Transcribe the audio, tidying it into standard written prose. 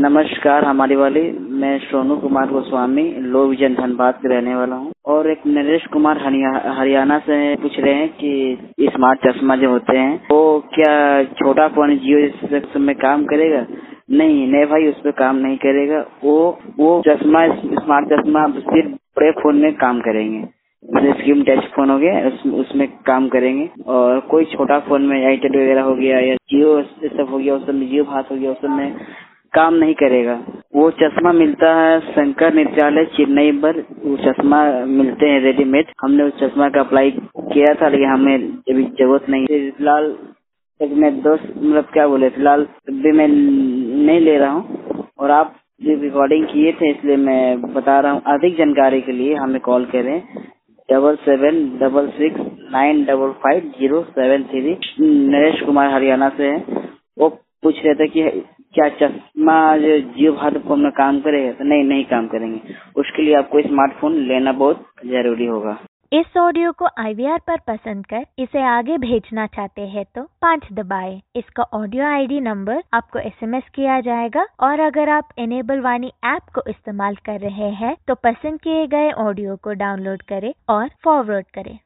नमस्कार हमारी वाली, मैं सोनू कुमार गोस्वामी लो विजन धनबाद के रहने वाला हूँ। और एक नरेश कुमार हरियाणा से पूछ रहे हैं कि स्मार्ट चश्मा जो होते हैं वो क्या छोटा फोन जियो में काम करेगा? नहीं भाई, उस पर काम नहीं करेगा। वो चश्मा स्मार्ट चश्मा सिर्फ बड़े फोन में काम करेंगे, जैसे स्क्रीन टच फोन हो गया उसमें काम करेंगे। और कोई छोटा फोन में एयरटेल वगैरह हो गया या जियो सब हो गया, उस सब में जियो भात हो गया, उस सब में काम नहीं करेगा। वो चश्मा मिलता है शंकर नेत्रालय चेन्नई पर, वो चश्मा मिलते हैं रेडीमेड। हमने उस चश्मा का अप्लाई किया था, लेकिन हमें अभी जरूरत नहीं है फिलहाल। मैं दोस्त मतलब क्या बोले, फिलहाल अभी मैं नहीं ले रहा हूँ। और आप जो रिकॉर्डिंग किए थे इसलिए मैं बता रहा हूँ। अधिक जानकारी के लिए हमें कॉल करें 7766955073। नरेश कुमार हरियाणा से है। वो पूछ रहे थे कि क्या चश्मा जो जियो भारत में काम करेगा? तो नहीं काम करेंगे। उसके लिए आपको स्मार्टफोन लेना बहुत जरूरी होगा। इस ऑडियो को IVR पर पसंद कर इसे आगे भेजना चाहते हैं तो 5 दबाएं। इसका ऑडियो ID नंबर आपको SMS किया जाएगा। और अगर आप इनेबल वाणी ऐप को इस्तेमाल कर रहे हैं तो पसंद किए गए ऑडियो को डाउनलोड करें और फॉरवर्ड करें।